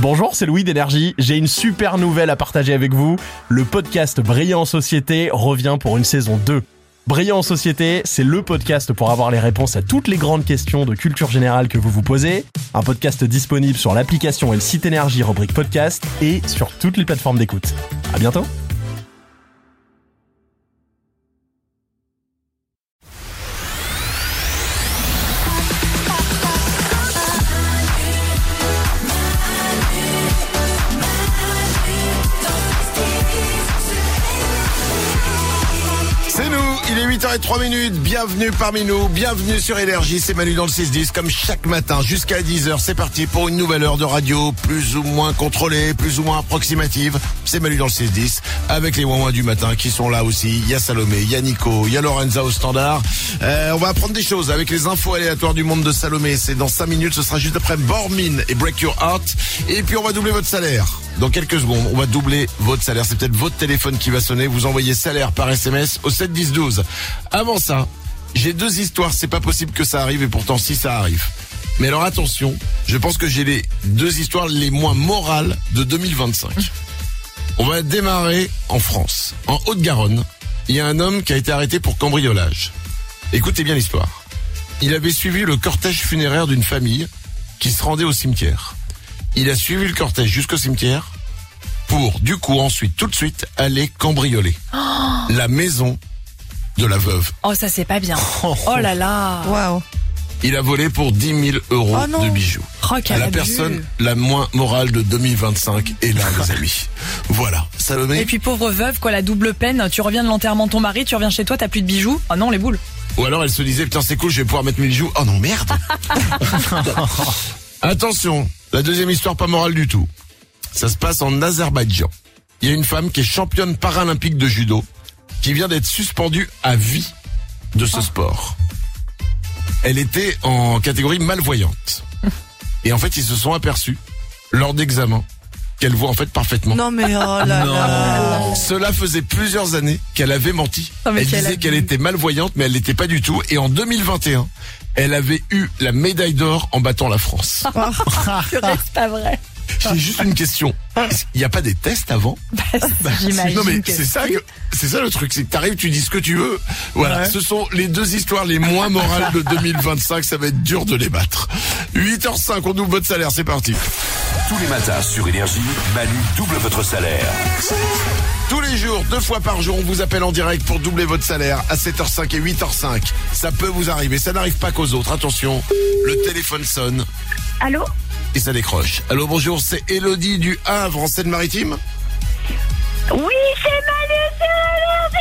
Bonjour, c'est Louis d'Énergie. J'ai une super nouvelle à partager avec vous. Le podcast Brillant en Société revient pour une saison 2. Brillant en Société, c'est le podcast pour avoir les réponses à toutes les grandes questions de culture générale que vous vous posez. Un podcast disponible sur l'application et le site Énergie rubrique podcast et sur toutes les plateformes d'écoute. À bientôt. C'est nous, il est 8h03, bienvenue parmi nous, bienvenue sur Énergie, c'est Manu dans le 6-10, comme chaque matin jusqu'à 10h, c'est parti pour une nouvelle heure de radio, plus ou moins contrôlée, plus ou moins approximative, c'est Manu dans le 6-10, avec les ouin du matin qui sont là aussi, il y a Salomé, il y a Nico, il y a Lorenza au standard, on va apprendre des choses avec les infos aléatoires du monde de Salomé, c'est dans 5 minutes, ce sera juste après Bormin et Break Your Heart, et puis on va doubler votre salaire. Dans quelques secondes, on va doubler votre salaire. C'est peut-être votre téléphone qui va sonner. Vous envoyez salaire par SMS au 7 10 12. Avant ça, j'ai 2 histoires. C'est pas possible que ça arrive et pourtant si ça arrive. Mais alors attention, je pense que j'ai les 2 histoires les moins morales de 2025. On va démarrer en France. En Haute-Garonne, il y a un homme qui a été arrêté pour cambriolage. Écoutez bien l'histoire. Il avait suivi le cortège funéraire d'une famille qui se rendait au cimetière. Il a suivi le cortège jusqu'au cimetière pour, du coup, ensuite, tout de suite, aller cambrioler la maison de la veuve. Oh, ça c'est pas bien. Oh là là. Waouh. Il a volé pour 10 000 euros de bijoux. Oh, La personne la moins morale de 2025 est là, les amis. Voilà. Salomé. Et puis pauvre veuve, quoi, la double peine. Tu reviens de l'enterrement de ton mari, tu reviens chez toi, t'as plus de bijoux. Oh non, les boules. Ou alors elle se disait, putain, c'est cool, je vais pouvoir mettre mes bijoux. Oh non, merde. Attention. La deuxième histoire pas morale du tout. Ça se passe en Azerbaïdjan. Il y a une femme qui est championne paralympique de judo qui vient d'être suspendue à vie de ce sport. Elle était en catégorie malvoyante. Et en fait, ils se sont aperçus lors d'examens qu'elle voit en fait parfaitement. Non mais oh là là. Cela faisait plusieurs années qu'elle avait menti. Non, Elle disait qu'elle était malvoyante, mais elle l'était pas du tout. Et en 2021, elle avait eu la médaille d'or en battant la France. C'est pas vrai. J'ai juste une question. Il n'y a pas des tests avant? J'imagine. Non mais que c'est ça le truc, c'est que t'arrives, tu dis ce que tu veux. Voilà, Ouais. Ce sont les 2 histoires les moins morales de 2025, ça va être dur de les battre. 8h05, on double votre salaire, c'est parti. Tous les matins sur Énergie, Manu double votre salaire. Tous les jours, 2 fois par jour, on vous appelle en direct pour doubler votre salaire à 7h05 et 8h05. Ça peut vous arriver, ça n'arrive pas qu'aux autres. Attention, le téléphone sonne. Allô? Et ça décroche. Allô, bonjour, c'est Elodie du Havre en Seine-Maritime. Oui, c'est Manu sur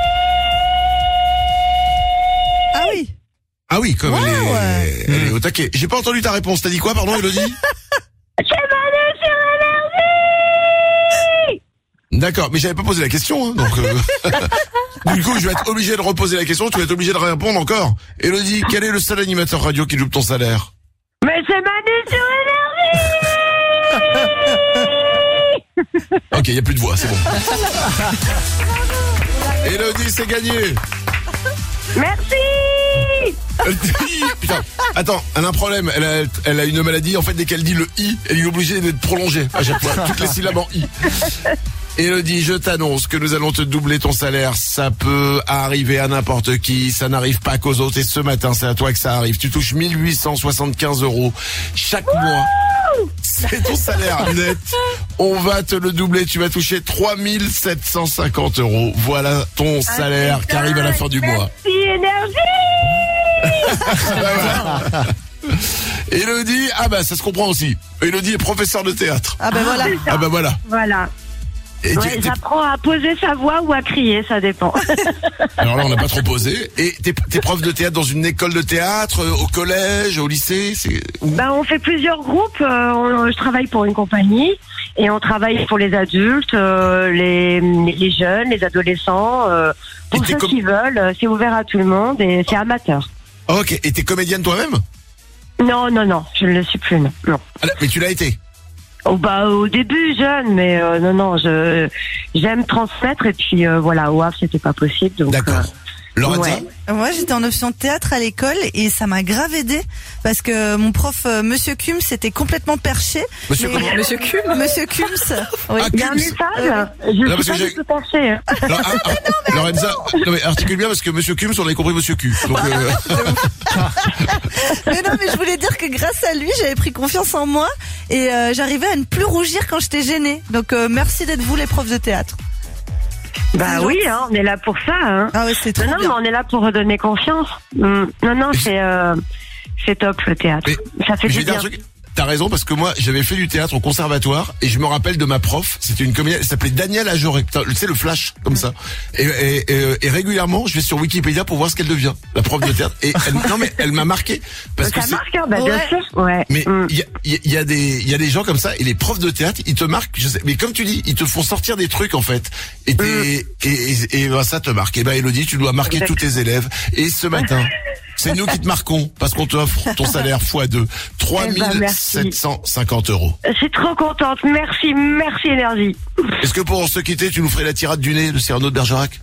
Énergie. Ah oui. Ah oui, comme Ouais, elle est au taquet. J'ai pas entendu ta réponse, t'as dit quoi, pardon, Elodie? C'est Manu sur Énergie. D'accord, mais j'avais pas posé la question, hein, donc du coup, je vais être obligé de reposer la question, tu vas être obligé de répondre encore. Elodie, quel est le seul animateur radio qui double ton salaire? Mais c'est Manu sur Énergie. Ok, y a plus de voix, c'est bon. Elodie, c'est gagné. Merci. Putain, attends, elle a un problème, elle a une maladie, en fait, dès qu'elle dit le i, elle est obligée d'être prolongée à chaque fois, toutes les syllabes en i. Elodie, je t'annonce que nous allons te doubler ton salaire. Ça peut arriver à n'importe qui, ça n'arrive pas qu'aux autres. Et ce matin, c'est à toi que ça arrive. Tu touches 1875 euros chaque mois. C'est ton salaire net. On va te le doubler. Tu vas toucher 3750 euros. Voilà ton salaire qui arrive à la fin du mois. Merci Énergie. Elodie, ah bah ça se comprend aussi. Elodie est professeur de théâtre. Ah ben voilà. Ah bah voilà. Voilà. Et Ouais, j'apprends à poser sa voix ou à crier, ça dépend. alors là, on n'a pas trop posé. Et t'es prof de théâtre dans une école de théâtre, au collège, au lycée, c'est où? Ben, on fait plusieurs groupes. Je travaille pour une compagnie et on travaille pour les adultes, les jeunes, les adolescents, pour Et t'es ceux qui veulent. C'est ouvert à tout le monde et c'est amateur. Ok, et t'es comédienne toi-même? Non, je ne le suis plus, non. Ah, mais tu l'as été? Oh, bah, au début, jeune, mais j'aime transmettre et puis voilà, au Havre, c'était pas possible. Donc, D'accord. Lorenza? Ouais. Moi, j'étais en option théâtre à l'école et ça m'a grave aidé parce que mon prof, Monsieur Kums, était complètement perché. Monsieur Mais- comment? Monsieur Cum. Monsieur Kums. Oui. Ah, Il y a un Kums. message. Je Non, parce suis que pas j'ai- du tout perché. Hein. Alors, Lorenza, non mais articule bien parce que Monsieur Kums, on avait compris Monsieur Q. Donc, Mais non, mais je voulais dire que grâce à lui, j'avais pris confiance en moi et j'arrivais à ne plus rougir quand j'étais gênée. Donc merci d'être vous les profs de théâtre. Bah oui, hein, on est là pour ça. Hein. Ah ouais, c'est trop Non, bien. mais on est là pour redonner confiance. Non, c'est top le théâtre. Mais- Ça fait je du vais dire un bien. truc. T'as raison parce que moi j'avais fait du théâtre au conservatoire et je me rappelle de ma prof, c'était une comédienne, elle s'appelait Danielle Ajoré, tu sais le flash comme ça. Et régulièrement je vais sur Wikipédia pour voir ce qu'elle devient, la prof de théâtre. Et elle m'a marqué parce que Ça c'est. marque, hein, bah, bien Ouais. sûr. Ouais. Mais il y a des gens comme ça et les profs de théâtre ils te marquent, je sais, mais comme tu dis ils te font sortir des trucs en fait et ben, ça te marque. Et ben Elodie tu dois marquer Exact. tous tes élèves et ce matin c'est nous qui te marquons parce qu'on t'offre ton salaire x2, 3750 €. Je suis trop contente. Merci Énergie. Est-ce que pour se quitter, tu nous ferais la tirade du nez de Cyrano de Bergerac?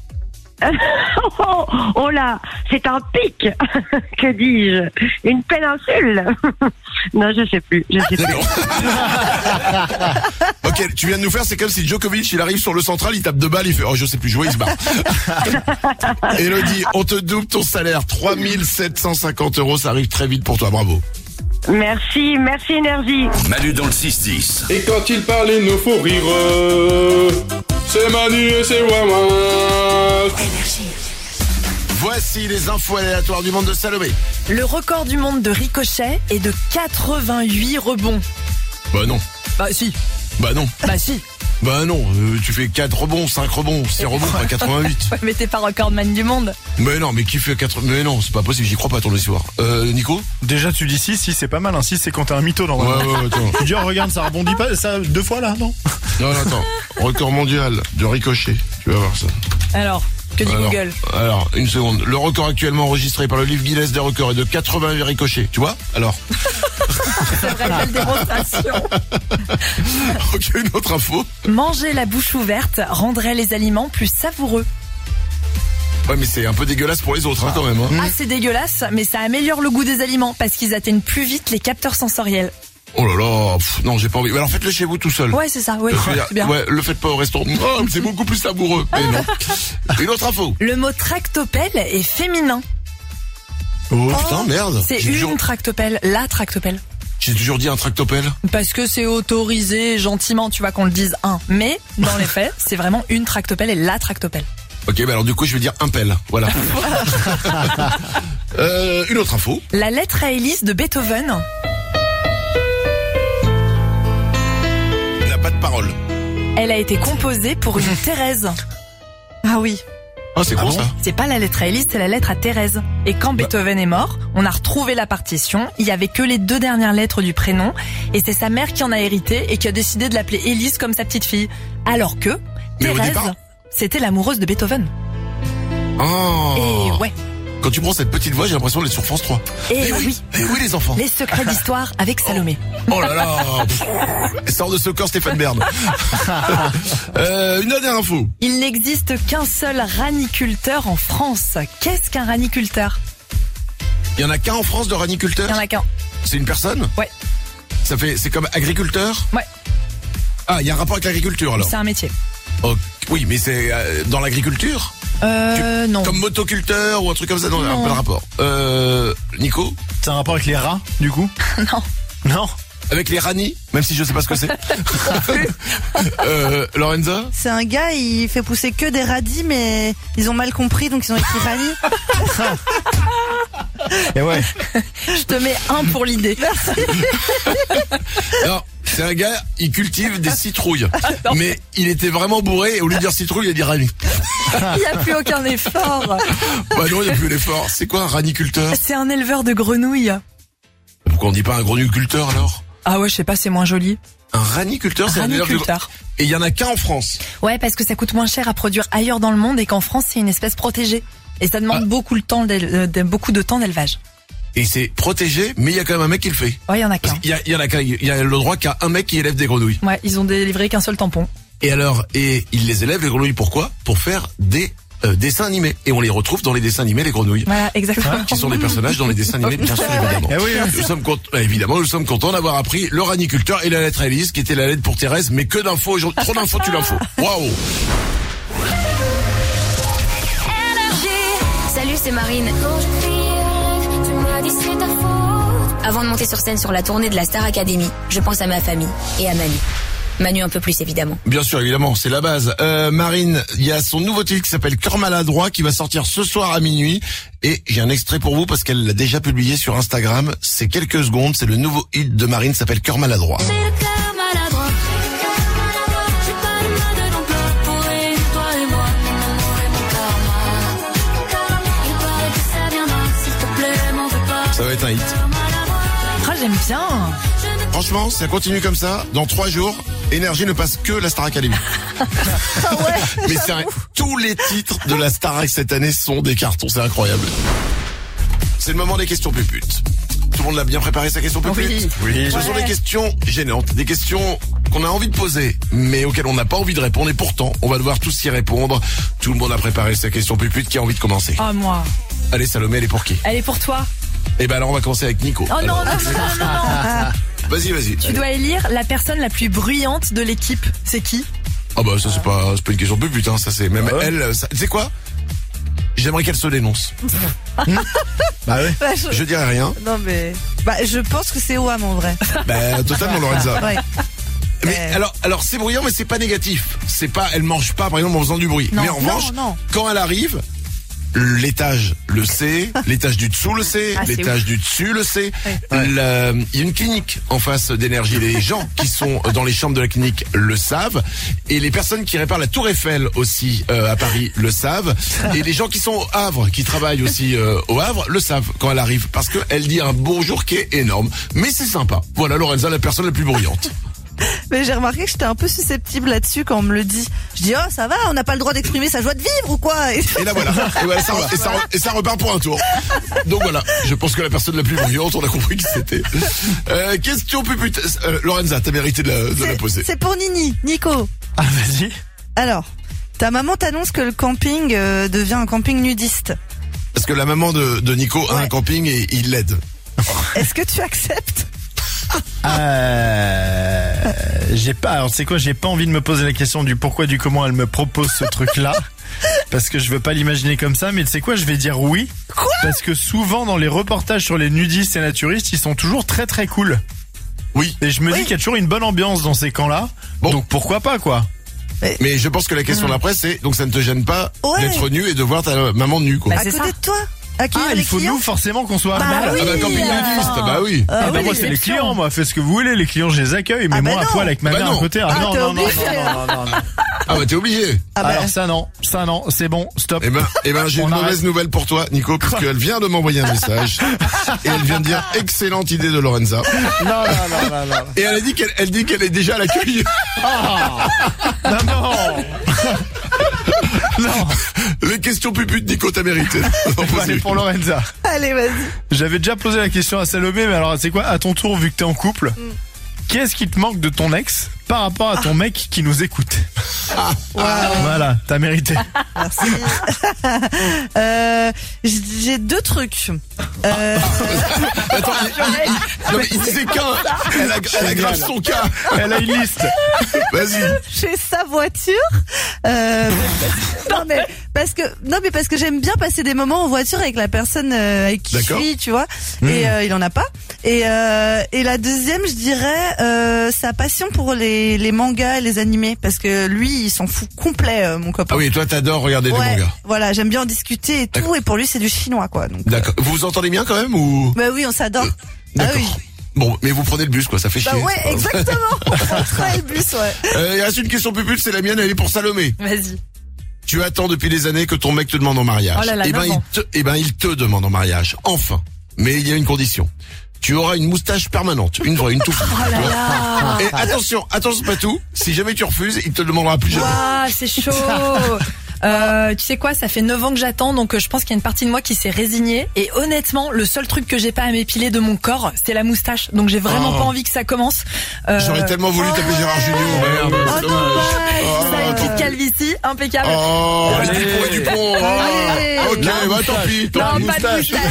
Oh là, c'est un pic. Que dis-je? Une péninsule. Non, je sais plus. Ok, tu viens de nous faire, c'est comme si Djokovic, il arrive sur le central, il tape 2 balles, il fait, oh, je sais plus jouer, il se barre. Elodie, on te double ton salaire, 3750 €, ça arrive très vite pour toi, bravo. Merci Énergie. Manu dans le 6-10. Et quand il parle, il nous faut rire. C'est Manu et c'est Wawa. Voici les infos aléatoires du monde de Salomé. Le record du monde de ricochet est de 88 rebonds. Bah non, Bah si, bah non, bah si. bah non, tu fais 4 rebonds, 5 rebonds, 6 rebonds, pas 88. Ouais, mais t'es pas recordman du monde. Mais non, mais qui fait 4, mais non, c'est pas possible, j'y crois pas ton histoire. Nico? Déjà, tu dis 6 c'est pas mal. 6 c'est quand t'es un mytho, normalement. Ouais, attends. Tu dis, oh, regarde, ça rebondit pas, ça 2 fois là, non? Non, attends. Record mondial de ricochet. Tu vas voir ça. Alors, que dit Google? Alors, une seconde. Le record actuellement enregistré par le livre Guinness des records est de 80 ricochets. Tu vois? Alors. C'est vrai, belle démonstration. Ok, une autre info. Manger la bouche ouverte rendrait les aliments plus savoureux. Ouais, mais c'est un peu dégueulasse pour les autres, hein, quand même. Hein. Ah, c'est dégueulasse, mais ça améliore le goût des aliments parce qu'ils atteignent plus vite les capteurs sensoriels. Oh là là. Non, j'ai pas envie. Mais alors faites-le chez vous tout seul. Ouais, c'est ça, ouais, c'est bien. Ouais, le faites pas au restaurant. Oh, c'est beaucoup plus savoureux. Mais non. Une autre info. Le mot tractopelle est féminin. Oh putain, merde. C'est J'ai une toujours- tractopelle, la tractopelle. J'ai toujours dit un tractopelle. Parce que c'est autorisé gentiment, tu vois, qu'on le dise un. Mais, dans les faits, c'est vraiment une tractopelle et la tractopelle. Ok, bah alors du coup, je vais dire un pelle. Voilà. Une autre info. La lettre à hélice de Beethoven N'a pas de parole. elle a été composée pour une Thérèse. Ah oui. Ah, c'est con bon ça. C'est pas la lettre à hélice, c'est la lettre à Thérèse. Et quand Beethoven est mort, on a retrouvé la partition, il y avait que les 2 dernières lettres du prénom, et c'est sa mère qui en a hérité et qui a décidé de l'appeler Élise comme sa petite fille. Alors que Mais au Thérèse, départ- c'était l'amoureuse de Beethoven. Oh. Et ouais, Quand tu prends cette petite voix, j'ai l'impression d'être sur France 3. et oui, Eh oui les enfants. les secrets d'histoire avec Salomé. Oh là là. Pff, sort de ce corps Stéphane Bern. Une dernière info. Il n'existe qu'un seul raniculteur en France. Qu'est-ce qu'un raniculteur? Il y en a qu'un en France de Il raniculteur. y en a qu'un. C'est une personne. Ouais, C'est comme agriculteur. ouais, Ah, il y a un rapport avec l'agriculture alors. c'est un métier. Oh, oui, mais c'est dans l'agriculture. Non. Comme motoculteur ou un truc comme ça. Non, Non. pas de rapport. Nico, C'est un rapport avec les rats, du coup? Non. Non? avec les ranis, même si je sais pas ce que c'est. Lorenza. C'est un gars, il fait pousser que des radis, mais ils ont mal compris, donc ils ont écrit Rani. Et ouais. Je te mets 1 pour l'idée. Alors, c'est un gars, il cultive des citrouilles. Mais il était vraiment bourré et au lieu de dire citrouille, il a dit rani. Il n'y a plus aucun effort. Bah non, il n'y a plus l'effort. C'est quoi un raniculteur? C'est un éleveur de grenouilles. Pourquoi on dit pas un grenouillculteur alors? Ah ouais, je sais pas, c'est moins joli. Un raniculteur, c'est un éleveur de... Raniculteur. Et il y en a qu'un en France. Ouais, parce que ça coûte moins cher à produire ailleurs dans le monde et qu'en France, c'est une espèce protégée. Et ça demande beaucoup de temps d'élevage. Et c'est protégé, mais il y a quand même un mec qui le fait. Ouais, il y en a Parce qu'un. qu'il y en a qu'un, il y a le droit qu'à un mec qui élève des grenouilles. Ouais, ils ont délivré qu'un seul tampon. Et alors, il les élève les grenouilles pourquoi? Pour faire des dessins animés. Et on les retrouve dans les dessins animés, les grenouilles. Voilà, exactement. Qui sont des personnages dans les dessins animés, bien sûr, évidemment. Eh oui, Nous sommes contents d'avoir appris le raniculteur et la lettre Élise, qui était la lettre pour Thérèse, mais que d'infos aujourd'hui. Trop d'infos, tu l'info. Waouh! Salut, c'est Marine. Avant de monter sur scène sur la tournée de la Star Academy, je pense à ma famille et à Manu. Manu un peu plus évidemment. Bien sûr, évidemment, c'est la base. Marine, il y a son nouveau titre qui s'appelle Cœur maladroit qui va sortir ce soir à minuit. Et j'ai un extrait pour vous parce qu'elle l'a déjà publié sur Instagram. C'est quelques secondes, c'est le nouveau hit de Marine, s'appelle Cœur maladroit. Ça va être un hit. Ah, j'aime bien. Franchement, ça continue comme ça. Dans 3 jours, Énergie ne passe que la Star Academy. Mais c'est vrai, tous les titres de la Starac cette année sont des cartons. C'est incroyable. C'est le moment des questions puputes. Tout le monde l'a bien préparé sa question pupute? Oui. Ce sont des questions gênantes, des questions qu'on a envie de poser, mais auxquelles on n'a pas envie de répondre. Et pourtant, on va devoir tous y répondre. Tout le monde a préparé sa question pupute. Qui a envie de commencer? Oh, moi. Allez, Salomé, elle est pour qui? Elle est pour toi. Eh ben alors, on va commencer avec Nico. Oh non, non. Vas-y. Tu dois élire la personne la plus bruyante de l'équipe. C'est qui? Ah bah ça c'est pas une question de pupute, hein. Ça c'est même elle. Tu sais quoi? J'aimerais qu'elle se dénonce. Bah ouais. Bah, Je dirais rien. Non mais, je pense que c'est Wham en vrai. Bah totalement, Lorenza. Ouais. Mais alors c'est bruyant, mais c'est pas négatif. C'est pas, elle mange pas par exemple en faisant du bruit. Non, mais en revanche, quand elle arrive, l'étage le sait, l'étage du dessous le sait, l'étage du dessus le sait. Il y a une clinique en face d'Énergie. Les gens qui sont dans les chambres de la clinique le savent. Et les personnes qui réparent la Tour Eiffel aussi à Paris le savent. Et les gens qui sont au Havre, qui travaillent aussi au Havre, le savent quand elle arrive. Parce qu'elle dit un bonjour qui est énorme. Mais c'est sympa. Voilà Lorenza, la personne la plus bruyante. Mais j'ai remarqué que j'étais un peu susceptible là-dessus quand on me le dit. Je dis, oh, ça va, on n'a pas le droit d'exprimer sa joie de vivre ou quoi? Et là voilà, ça repart pour un tour. Donc voilà, je pense que la personne la plus bruyante, on a compris qui c'était. Question pupute. Lorenza, t'as mérité de la poser. C'est pour Nico. Ah, vas-y. Alors, ta maman t'annonce que le camping devient un camping nudiste. Parce que la maman de Nico a un camping et il l'aide. Est-ce que tu acceptes? J'ai pas. Alors, c'est quoi? J'ai pas envie de me poser la question du pourquoi, du comment elle me propose ce truc-là. Parce que je veux pas l'imaginer comme ça, mais tu sais quoi? Je vais dire oui. Quoi? Parce que souvent, dans les reportages sur les nudistes et naturistes, ils sont toujours très très cool. Oui. Et je me dis qu'il y a toujours une bonne ambiance dans ces camps-là. Bon. Donc pourquoi pas, quoi? Mais je pense que la question d'après, c'est, donc ça ne te gêne pas d'être nu et de voir ta maman nue, quoi. À côté de toi? Il faut nous forcément qu'on soit oui. Ah bah camping nudiste, bah oui. Moi c'est les clients, moi faites ce que vous voulez, les clients je les accueille, mais moi à poil avec ma mère à côté. Non. Ah bah t'es obligé. Alors ça non, c'est bon, stop. Eh ben j'ai une mauvaise nouvelle pour toi, Nico, parce qu'elle vient de m'envoyer un message et elle vient de dire excellente idée de Lorenza. Non. Et elle dit qu'elle est déjà à l'accueil. Non. Les questions puputes, Nico, t'as mérité. Allez pour Lorenza. Allez, vas-y. J'avais déjà posé la question à Salomé, mais alors c'est quoi, à ton tour, vu que t'es en couple, qu'est-ce qui te manque de ton ex par rapport à ton mec qui nous écoute? Voilà, t'as mérité. Merci. J'ai 2 trucs. Attends, il disait qu'un. Elle aggrave son cas. Elle a une liste. Vas-y. J'ai sa voiture. Non mais parce que j'aime bien passer des moments en voiture avec la personne avec qui je suis, tu vois. Et il en a pas. Et la deuxième, je dirais sa passion pour les mangas et les animés, parce que lui, il s'en fout complet, mon copain. Ah oui, toi t'adores regarder les mangas. Voilà, j'aime bien en discuter et tout, et pour lui c'est du chinois, quoi. Donc, d'accord. Vous vous entendez bien quand même ou? Bah oui, on s'adore. D'accord. Ah oui. Bon, mais vous prenez le bus, quoi, ça fait chier. Bah ouais, exactement. On prend le bus, ouais. Il reste une question pupute, c'est la mienne, elle est pour Salomé. Vas-y. Tu attends depuis des années que ton mec te demande en mariage. Oh là là, il te demande en mariage. Enfin. Mais il y a une condition. Tu auras une moustache permanente, une vraie, une touffe. Oh là là. Et attention, c'est pas tout. Si jamais tu refuses, il te le demandera plus jamais. Waouh, c'est chaud. Tu sais quoi, ça fait 9 ans que j'attends, donc je pense qu'il y a une partie de moi qui s'est résignée. Et honnêtement, le seul truc que j'ai pas à m'épiler de mon corps, c'est la moustache. Donc j'ai vraiment pas envie que ça commence. J'aurais tellement voulu taper Gérard Junior. Merde, c'est dommage. Ça a une petite calvitie. Si, impeccable. Oh, les Dupont et Dupont. Oh. Ok, tant pis. Non, pas de moustache.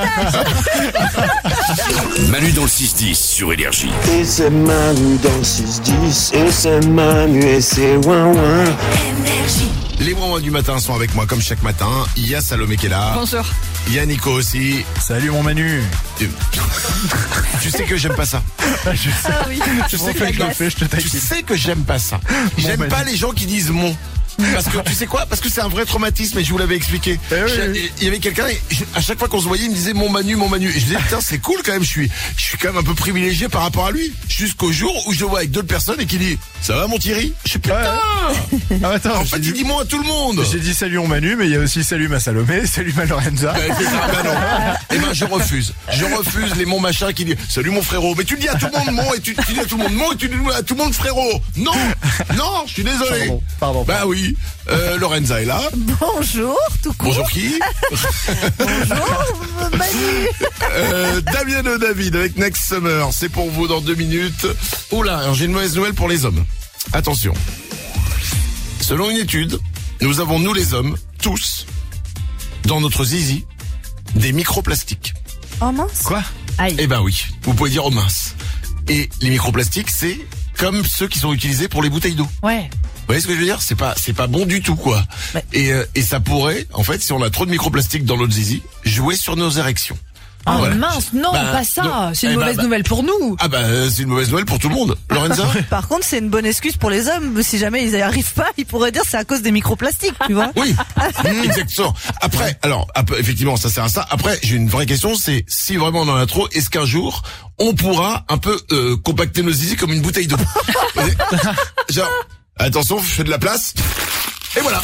Manu dans le 6-10 sur Énergie. Et c'est Manu dans le 6-10. Et c'est Manu et c'est ouin-ouin. Les moments du matin sont avec moi comme chaque matin. Il y a Salomé qui est là. Bonjour. Il y a Nico aussi. Salut mon Manu. Tu sais que j'aime pas ça. Je sais. Ah oui. Tu sais que je le fais, je te Tu taquine. sais que j'aime pas ça. J'aime pas les gens qui disent mon. Parce que tu sais quoi? Parce que c'est un vrai traumatisme et je vous l'avais expliqué. Il y avait quelqu'un et à chaque fois qu'on se voyait, il me disait mon Manu, mon Manu. Et je me disais putain, c'est cool quand même. Je suis quand même un peu privilégié par rapport à lui. Jusqu'au jour où je le vois avec d'autres personnes et qui dit ça va mon Thierry? Je suis putain. Ah, attends, En fait, il dit moi à tout le monde. J'ai dit salut mon Manu, mais il y a aussi salut ma Salomé, salut ma Lorenza. Ben non. Eh ben je refuse. Je refuse les mon machin qui dit salut mon frérot. Mais tu le dis à tout le monde mon et tu dis à tout le monde mon et tu dis à tout le monde frérot. Non, non, je suis désolé. Pardon. Bah oui. Lorenza est là. Bonjour, tout court. Bonjour qui? Bonjour, Manu. Damien David avec Next Summer. C'est pour vous dans 2 minutes. Oula, alors j'ai une mauvaise nouvelle pour les hommes. Attention. Selon une étude, nous avons, nous les hommes, tous, dans notre zizi, des microplastiques. Oh mince. Quoi? Aïe. Eh ben oui, vous pouvez dire oh mince. Et les microplastiques, c'est comme ceux qui sont utilisés pour les bouteilles d'eau. Ouais. Vous voyez ce que je veux dire? C'est pas bon du tout, quoi. Ouais. Et ça pourrait, en fait, si on a trop de microplastiques dans notre zizi, jouer sur nos érections. Oh Voilà. mince, non, Bah, pas ça. non. C'est une Eh ben, mauvaise nouvelle pour nous. Ah bah c'est une mauvaise nouvelle pour tout le monde. Lorenza? Par contre, c'est une bonne excuse pour les hommes. Si jamais ils n'y arrivent pas, ils pourraient dire c'est à cause des microplastiques, tu vois. Oui, exactement. Après, alors, effectivement, ça sert à ça. Après, j'ai une vraie question, c'est si vraiment on en a trop, est-ce qu'un jour on pourra un peu compacter nos zizi comme une bouteille d'eau? Genre, attention, je fais de la place. Et voilà.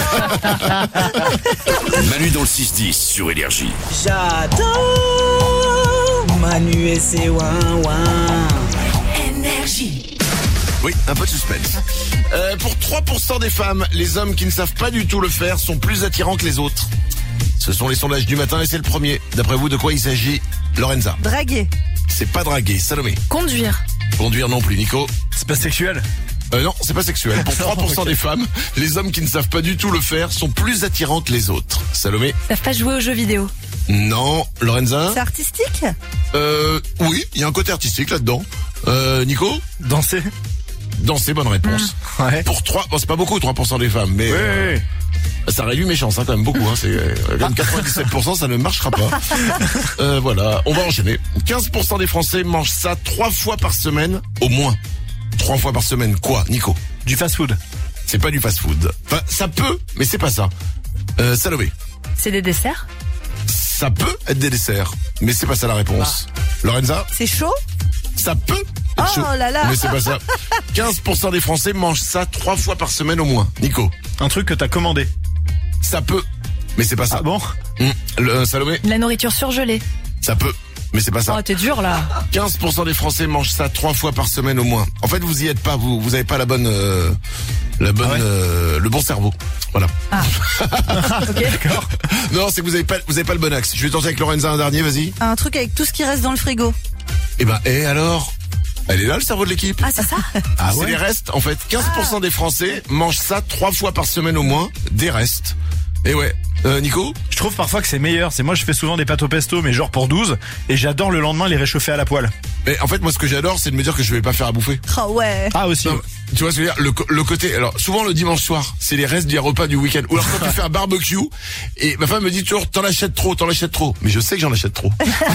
Manu dans le 6-10 sur Énergie. J'adore Manu et c'est ouin-ouin. Oui, un peu de suspense. Pour 3% des femmes, les hommes qui ne savent pas du tout le faire sont plus attirants que les autres. Ce sont les sondages du matin et c'est le premier. D'après vous, de quoi il s'agit, Lorenza? Draguer. C'est pas draguer, Salomé. Conduire. Conduire non plus, Nico. C'est pas sexuel? Non, c'est pas sexuel. Pour 3% des femmes, les hommes qui ne savent pas du tout le faire sont plus attirants que les autres. Salomé? Ils savent pas jouer aux jeux vidéo. Non. Lorenza? C'est artistique. Oui, il y a un côté artistique là-dedans. Nico? Danser? Danser, bonne réponse. Ouais. Pour 3, bon, c'est pas beaucoup 3% des femmes, mais Oui. ça réduit mes chances, hein, quand même beaucoup. Hein, c'est quand même 97%, ça ne marchera pas. Voilà, on va enchaîner. 15% des Français mangent ça 3 fois par semaine, au moins. 3 fois par semaine, quoi, Nico? Du fast-food? C'est pas du fast-food. Enfin, ça peut, mais c'est pas ça. Salomé? C'est des desserts. Ça peut être des desserts, mais c'est pas ça la réponse. Lorenza? C'est chaud. Ça peut être Oh chaud, là là. mais c'est pas ça. 15% des Français mangent ça 3 fois par semaine au moins. Nico? Un truc que t'as commandé? Ça peut, mais c'est pas ça. Ah bon? Salomé? La nourriture surgelée. Ça peut, mais c'est pas ça. Oh, t'es dur là. 15% des Français mangent ça 3 fois par semaine au moins. En fait, vous y êtes pas, vous avez pas la bonne, le bon cerveau. Voilà. Ah. Ok. D'accord. Non, c'est que vous avez pas le bon axe. Je vais tenter avec Lorenza un dernier, vas-y. Un truc avec tout ce qui reste dans le frigo. Et alors? Elle est là, le cerveau de l'équipe. Ah, c'est ça? Ah, c'est les restes. En fait, 15% des Français mangent ça 3 fois par semaine au moins, des restes. Et ouais. Nico? Je trouve parfois que c'est meilleur. C'est moi, je fais souvent des pâtes au pesto, mais genre pour 12, et j'adore le lendemain les réchauffer à la poêle. Mais en fait, moi, ce que j'adore, c'est de me dire que je vais pas faire à bouffer. Oh ouais. Ah aussi. Non, tu vois ce que je veux dire, le côté, alors souvent le dimanche soir, c'est les restes du repas du week-end. Ou alors quand tu fais un barbecue, et ma femme me dit toujours t'en achètes trop. Mais je sais que j'en achète trop.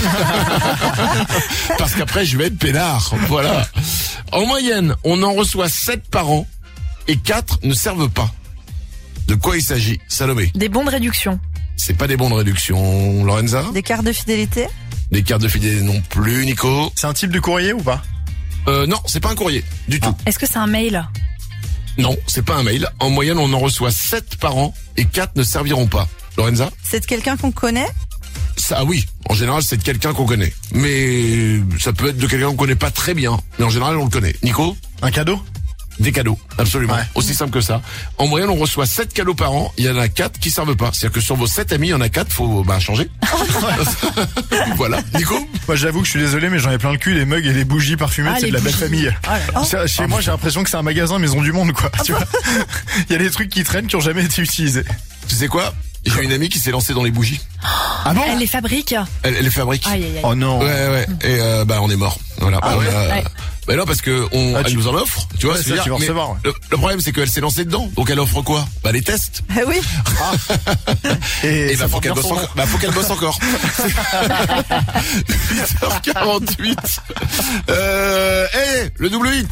Parce qu'après je vais être peinard. Voilà. En moyenne, on en reçoit 7 par an et 4 ne servent pas. De quoi il s'agit, Salomé? Des bons de réduction. C'est pas des bons de réduction, Lorenza? Des cartes de fidélité. Des cartes de fidélité non plus, Nico? C'est un type de courrier ou pas? Non, c'est pas un courrier, du tout. Est-ce que c'est un mail? Non, c'est pas un mail. En moyenne, on en reçoit 7 par an et 4 ne serviront pas. Lorenza? C'est de quelqu'un qu'on connaît. Ça, oui. En général, c'est de quelqu'un qu'on connaît. Mais ça peut être de quelqu'un qu'on connaît pas très bien. Mais en général, on le connaît. Nico? Un cadeau? des cadeaux, absolument. Ouais. Aussi simple que ça. En moyenne, on reçoit 7 cadeaux par an. Il y en a 4 qui servent pas. C'est-à-dire que sur vos 7 amis, il y en a 4, faut changer. Voilà. Nico? Moi, j'avoue que je suis désolé, mais j'en ai plein le cul, les mugs et les bougies parfumées, c'est de la belle famille. Chez moi, j'ai l'impression que c'est un magasin Maison du Monde, quoi. Tu vois, il y a des trucs qui traînent qui ont jamais été utilisés. Tu sais quoi? J'ai une amie qui s'est lancée dans les bougies. Ah bon? Elle les fabrique. Elle les fabrique. Aïe, aïe, aïe. Oh non. Ouais. Et on est mort. Voilà. Ouais. Bah non, parce que elle nous en offre. Tu vois, Ouais, ça, tu vas recevoir. Ouais. Le problème, c'est qu'elle s'est lancée dedans. Donc elle offre quoi? Bah les tests. Oui. Et bah faut qu'elle bosse encore. Faut qu'elle bosse encore. 8h48. Le double 8.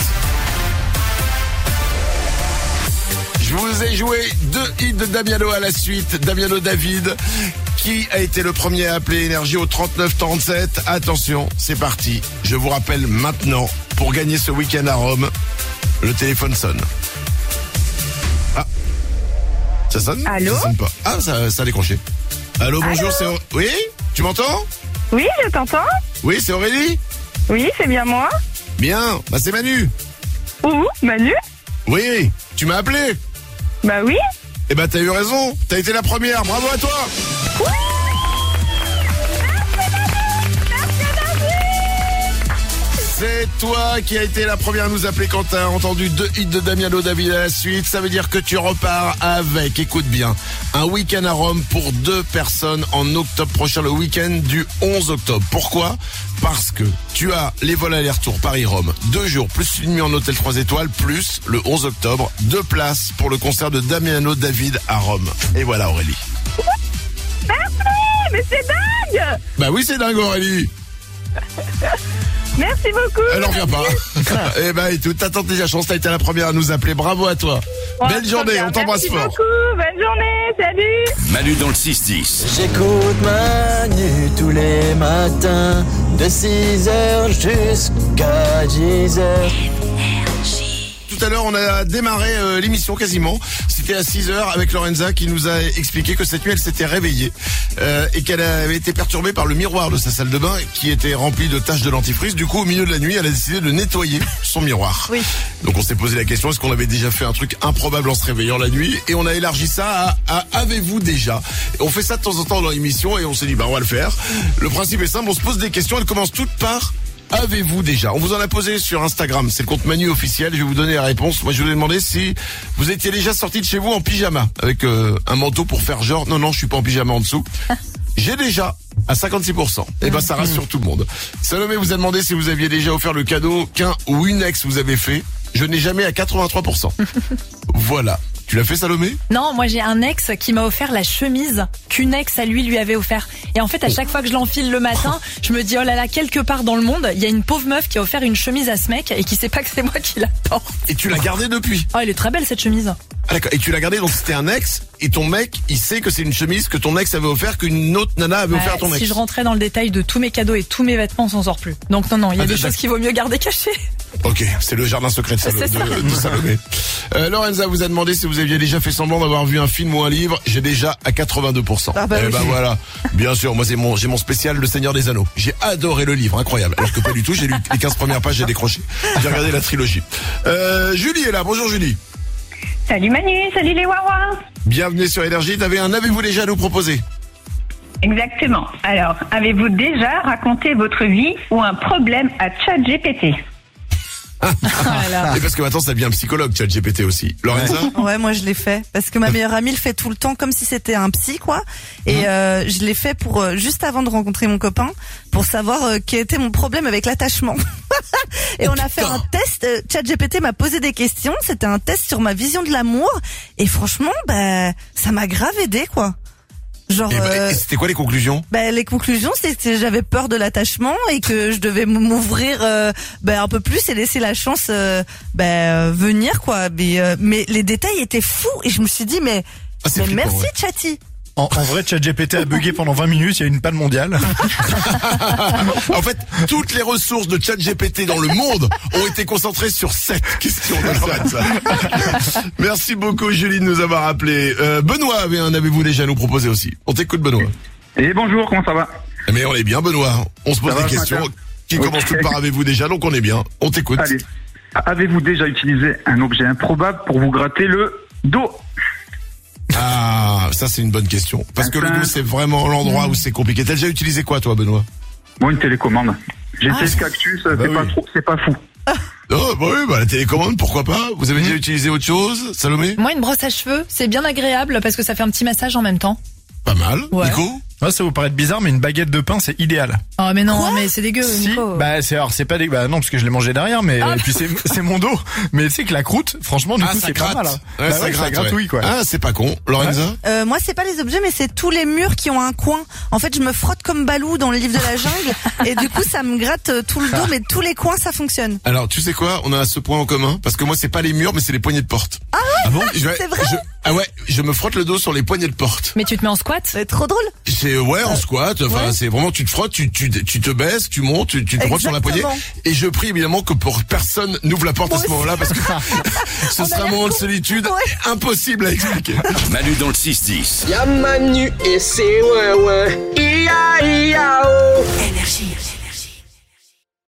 Je vous ai joué 2 hits de Damiano à la suite. Damiano David, qui a été le premier à appeler Énergie au 3937. Attention, c'est parti. Je vous rappelle maintenant, pour gagner ce week-end à Rome, le téléphone sonne. Ah, ça sonne? Allô? Ça sonne pas. Ah, ça a décroché. Allô, bonjour, c'est Oui, tu m'entends? Oui, je t'entends. Oui, c'est Aurélie? Oui, c'est bien moi. Bien, bah c'est Manu. Ouh, Manu? Oui, tu m'as appelé? Bah oui. Eh ben t'as eu raison, t'as été la première, bravo à toi. C'est toi qui as été la première à nous appeler quand t'as entendu 2 hits de Damiano David à la suite. Ça veut dire que tu repars avec, écoute bien, un week-end à Rome pour 2 personnes en octobre prochain, le week-end du 11 octobre. Pourquoi? Parce que tu as les vols aller-retour Paris-Rome, 2 jours, plus une nuit en hôtel 3 étoiles, plus le 11 octobre, 2 places pour le concert de Damiano David à Rome. Et voilà Aurélie. Merci, mais c'est dingue. Bah oui, c'est dingue Aurélie. Merci beaucoup. Elle en revient pas. Eh ben, et tout, t'as tenté ta chance, t'as été la première à nous appeler. Bravo à toi. Ouais, belle journée, bien. on t'embrasse Merci fort. beaucoup, bonne journée, salut. Manu dans le 6-10. J'écoute Manu tous les matins de 6h jusqu'à 10h. Tout à l'heure, on a démarré l'émission quasiment. C'était à 6h avec Lorenza qui nous a expliqué que cette nuit, elle s'était réveillée et qu'elle avait été perturbée par le miroir de sa salle de bain qui était rempli de taches de dentifrice. Du coup, au milieu de la nuit, elle a décidé de nettoyer son miroir. Oui. Donc, on s'est posé la question, est-ce qu'on avait déjà fait un truc improbable en se réveillant la nuit? Et on a élargi ça à avez-vous déjà? Et on fait ça de temps en temps dans l'émission et on s'est dit, on va le faire. Le principe est simple, on se pose des questions, elles commencent toutes par avez-vous déjà? On vous en a posé sur Instagram, c'est le compte Manu officiel, je vais vous donner la réponse. Moi je vous ai demandé si vous étiez déjà sorti de chez vous en pyjama, avec un manteau pour faire genre, non je suis pas en pyjama en dessous. J'ai déjà à 56%. Et ben ça rassure tout le monde. Salomé vous a demandé si vous aviez déjà offert le cadeau qu'un ou une ex vous avez fait. Je n'ai jamais à 83%. Voilà. Tu l'as fait Salomé? Non, moi j'ai un ex qui m'a offert la chemise qu'une ex à lui avait offert. Et en fait, à chaque fois que je l'enfile le matin, je me dis oh là là, quelque part dans le monde, il y a une pauvre meuf qui a offert une chemise à ce mec et qui sait pas que c'est moi qui la porte. Et tu l'as gardée depuis? Oh, elle est très belle cette chemise. Ah d'accord. Et tu l'as gardée, donc c'était un ex et ton mec, il sait que c'est une chemise que ton ex avait offert, qu'une autre nana avait offert à ton ex. Si je rentrais dans le détail de tous mes cadeaux et tous mes vêtements, on s'en sort plus. Donc non, il y a des choses qu'il vaut mieux garder cachées. Ok, c'est le jardin secret de Salomé. Lorenza vous a demandé si vous aviez déjà fait semblant d'avoir vu un film ou un livre. J'ai déjà à 82%. Ah bah et oui. ben voilà. Bien sûr, moi j'ai mon spécial Le Seigneur des Anneaux. J'ai adoré le livre, incroyable. Alors que pas du tout, j'ai lu les 15 premières pages, j'ai décroché. J'ai regardé la trilogie. Julie est là, bonjour Julie. Salut Manu, salut les Wawa. Bienvenue sur Énergie, t'avais un avez-vous déjà à nous proposer? Exactement. Alors, avez-vous déjà raconté votre vie ou un problème à ChatGPT? Et parce que maintenant ça devient un psychologue ChatGPT aussi. Lorenza? Ouais, moi je l'ai fait parce que ma meilleure amie le fait tout le temps comme si c'était un psy quoi. Et je l'ai fait pour juste avant de rencontrer mon copain pour savoir quel était mon problème avec l'attachement. Et on a fait un test. ChatGPT m'a posé des questions. C'était un test sur ma vision de l'amour et franchement, ça m'a grave aidé quoi. Genre, et c'était quoi les conclusions? Les conclusions, c'est que j'avais peur de l'attachement et que je devais m'ouvrir un peu plus et laisser la chance venir quoi. Mais les détails étaient fous et je me suis dit mais flippant, merci ouais. Chatty. En vrai, ChatGPT a bugué pendant 20 minutes, il y a une panne mondiale. En fait, toutes les ressources de ChatGPT dans le monde ont été concentrées sur cette question de Lorenza. Merci beaucoup Julie de nous avoir appelé. Benoît avait un avez-vous déjà à nous proposer aussi. On t'écoute Benoît. Et bonjour, comment ça va? Mais on est bien Benoît. On se pose Ça va, des questions matin. qui commencent toutes par avez-vous déjà, donc on est bien. On t'écoute. Allez. Avez-vous déjà utilisé un objet improbable pour vous gratter le dos? Ah, ça c'est une bonne question. Parce que le dos c'est vraiment l'endroit où c'est compliqué. T'as déjà utilisé quoi toi, Benoît? Moi, une télécommande. J'ai essayé le cactus, c'est pas fou. Oh, bah oui, la télécommande, pourquoi pas? Vous avez déjà utilisé autre chose, Salomé? Moi, une brosse à cheveux, c'est bien agréable parce que ça fait un petit massage en même temps. Pas mal. Ouais. Nico? Ouais, ça vous paraît bizarre, mais une baguette de pain, c'est idéal. Oh, mais non, mais c'est dégueu, Si, Nico. c'est pas dégueu. Bah non, parce que je l'ai mangé derrière, mais et puis c'est mon dos. Mais tu sais que la croûte, franchement, du coup, c'est pas mal. Hein. Ouais, ça gratouille, quoi. Ah, c'est pas con. Lorenza? Moi, c'est pas les objets, mais c'est tous les murs qui ont un coin. En fait, je me frotte comme Balou dans le livre de la jungle, et du coup, ça me gratte tout le dos, mais tous les coins, ça fonctionne. Alors, tu sais quoi? On a ce point en commun, parce que moi, c'est pas les murs, mais c'est les poignées de porte. Ah bon? C'est vrai? Je me frotte le dos sur les poignées de porte. Mais tu te mets en squat? C'est trop drôle. C'est, en squat. Enfin, c'est vraiment, tu te frottes, tu te baisses, tu montes, tu te frottes sur la poignée. Et je prie évidemment que pour personne n'ouvre la porte à ce moment-là, parce que ce sera un moment de solitude impossible à expliquer. Manu dans le 6-10. Y'a Manu et c'est ouais. Ia, ia, oh. Énergie.